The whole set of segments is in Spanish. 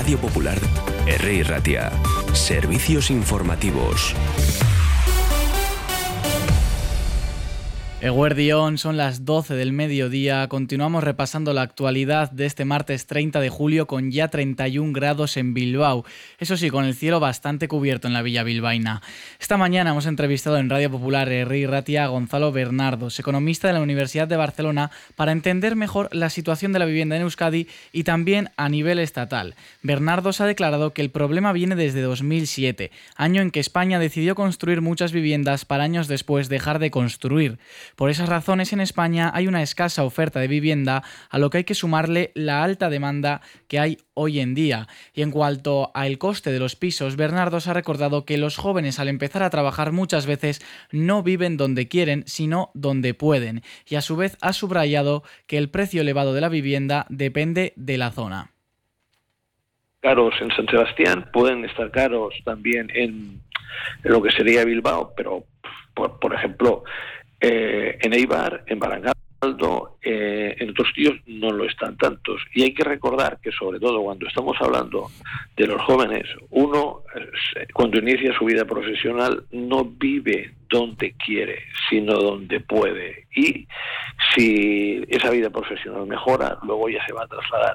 Radio Popular, Herri Ratia. Servicios informativos. Eguerdión, son las 12 del mediodía. Continuamos repasando la actualidad de este martes 30 de julio con ya 31 grados en Bilbao. Eso sí, con el cielo bastante cubierto en la villa bilbaína. Esta mañana hemos entrevistado en Radio Popular Herri Ratia a Gonzalo Bernardos, economista de la Universidad de Barcelona, para entender mejor la situación de la vivienda en Euskadi y también a nivel estatal. Bernardos ha declarado que el problema viene desde 2007, año en que España decidió construir muchas viviendas para años después dejar de construir. Por esas razones, en España hay una escasa oferta de vivienda, a lo que hay que sumarle la alta demanda que hay hoy en día. Y en cuanto al coste de los pisos, Bernardos ha recordado que los jóvenes, al empezar a trabajar, muchas veces no viven donde quieren, sino donde pueden. Y a su vez ha subrayado que el precio elevado de la vivienda depende de la zona. Caros en San Sebastián, pueden estar caros también en lo que sería Bilbao, pero por ejemplo, en Eibar, en Barangaldo, en otros sitios no lo están tantos. Y hay que recordar que, sobre todo cuando estamos hablando de los jóvenes, uno, cuando inicia su vida profesional, no vive donde quiere, sino donde puede. Y si esa vida profesional mejora, luego ya se va a trasladar.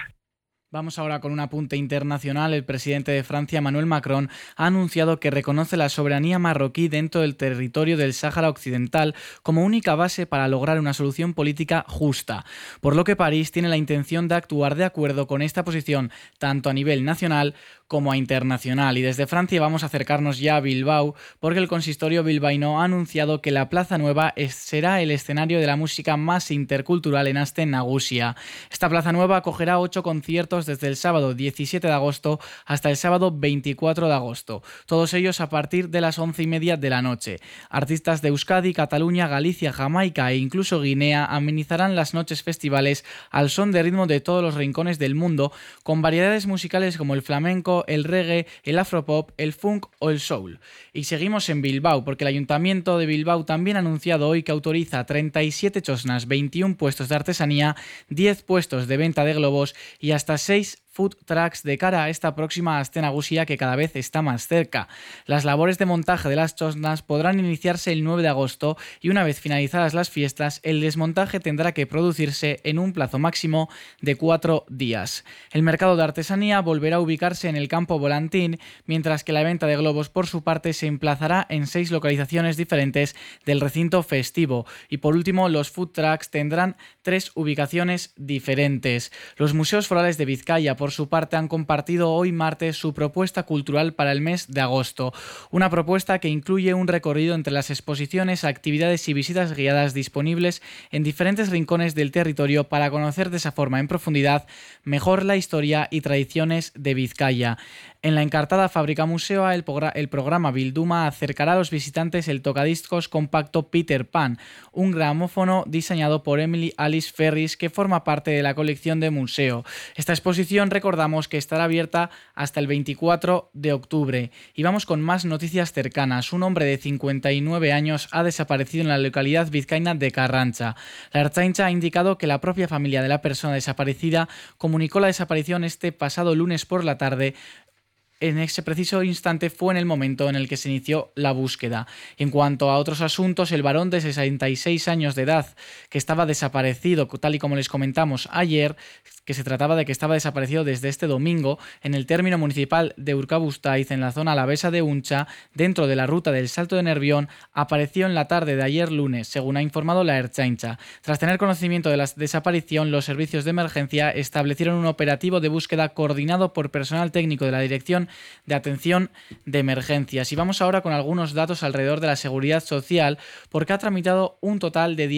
Vamos ahora con un apunte internacional. El presidente de Francia, Emmanuel Macron, ha anunciado que reconoce la soberanía marroquí dentro del territorio del Sáhara Occidental como única base para lograr una solución política justa, por lo que París tiene la intención de actuar de acuerdo con esta posición tanto a nivel nacional como a internacional. Y desde Francia vamos a acercarnos ya a Bilbao, porque el consistorio bilbaíno ha anunciado que la Plaza Nueva será el escenario de la música más intercultural en Aste Nagusia. Esta Plaza Nueva acogerá 8 conciertos desde el sábado 17 de agosto hasta el sábado 24 de agosto, todos ellos a partir de las 11:30 de la noche. Artistas de Euskadi, Cataluña, Galicia, Jamaica e incluso Guinea amenizarán las noches festivales al son de ritmo de todos los rincones del mundo, con variedades musicales como el flamenco, el reggae, el afropop, el funk o el soul. Y seguimos en Bilbao, porque el Ayuntamiento de Bilbao también ha anunciado hoy que autoriza 37 chosnas, 21 puestos de artesanía, 10 puestos de venta de globos y hasta 6 food trucks de cara a esta próxima Aste Nagusia que cada vez está más cerca. Las labores de montaje de las chosnas podrán iniciarse el 9 de agosto y una vez finalizadas las fiestas, el desmontaje tendrá que producirse en un plazo máximo de 4 días. El mercado de artesanía volverá a ubicarse en el Campo Volantín, mientras que la venta de globos por su parte se emplazará en 6 localizaciones diferentes del recinto festivo. Y por último, los food trucks tendrán 3 ubicaciones diferentes. Los museos forales de Vizcaya, por su parte, han compartido hoy martes su propuesta cultural para el mes de agosto. Una propuesta que incluye un recorrido entre las exposiciones, actividades y visitas guiadas disponibles en diferentes rincones del territorio para conocer de esa forma en profundidad mejor la historia y tradiciones de Vizcaya. En la encartada Fábrica Museo, el programa Bilduma acercará a los visitantes el tocadiscos compacto Peter Pan, un gramófono diseñado por Emily Alice Ferris que forma parte de la colección de museo. Esta exposición, recordamos, que estará abierta hasta el 24 de octubre. Y vamos con más noticias cercanas. Un hombre de 59 años ha desaparecido en la localidad vizcaína de Carrancha. La Ertzaintza ha indicado que la propia familia de la persona desaparecida comunicó la desaparición este pasado lunes por la tarde. En ese preciso instante fue en el momento en el que se inició la búsqueda. En cuanto a otros asuntos, el varón de 66 años de edad que estaba desaparecido, tal y como les comentamos ayer, que se trataba de que estaba desaparecido desde este domingo en el término municipal de Urkabustaiz, en la zona alavesa de Uncha, dentro de la ruta del Salto de Nervión, apareció en la tarde de ayer lunes, según ha informado la Ertzaintza. Tras tener conocimiento de la desaparición, los servicios de emergencia establecieron un operativo de búsqueda coordinado por personal técnico de la Dirección de Atención de Emergencias. Y vamos ahora con algunos datos alrededor de la seguridad social, porque ha tramitado un total de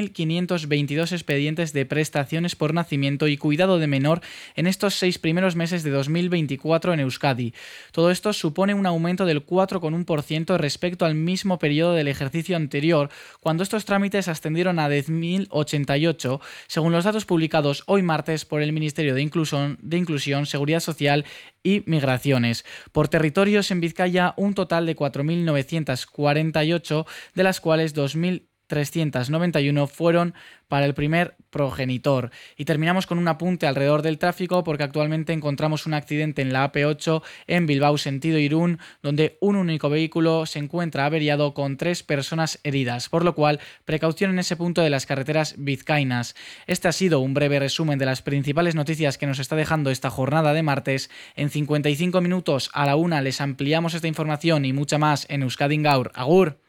10.522 expedientes de prestaciones por nacimiento y cuidado de menor en estos 6 primeros meses de 2024 en Euskadi. Todo esto supone un aumento del 4,1% respecto al mismo periodo del ejercicio anterior, cuando estos trámites ascendieron a 10.088, según los datos publicados hoy martes por el Ministerio de Inclusión, Seguridad Social y Migraciones. Por territorios, en Vizcaya, un total de 4.948, de las cuales 2.000 391 fueron para el primer progenitor. Y terminamos con un apunte alrededor del tráfico, porque actualmente encontramos un accidente en la AP8 en Bilbao sentido Irún, donde un único vehículo se encuentra averiado con 3 personas heridas, por lo cual precaución en ese punto de las carreteras vizcaínas. Este ha sido un breve resumen de las principales noticias que nos está dejando esta jornada de martes. En 55 minutos a la 1 les ampliamos esta información y mucha más en Euskadi Gaur. Agur.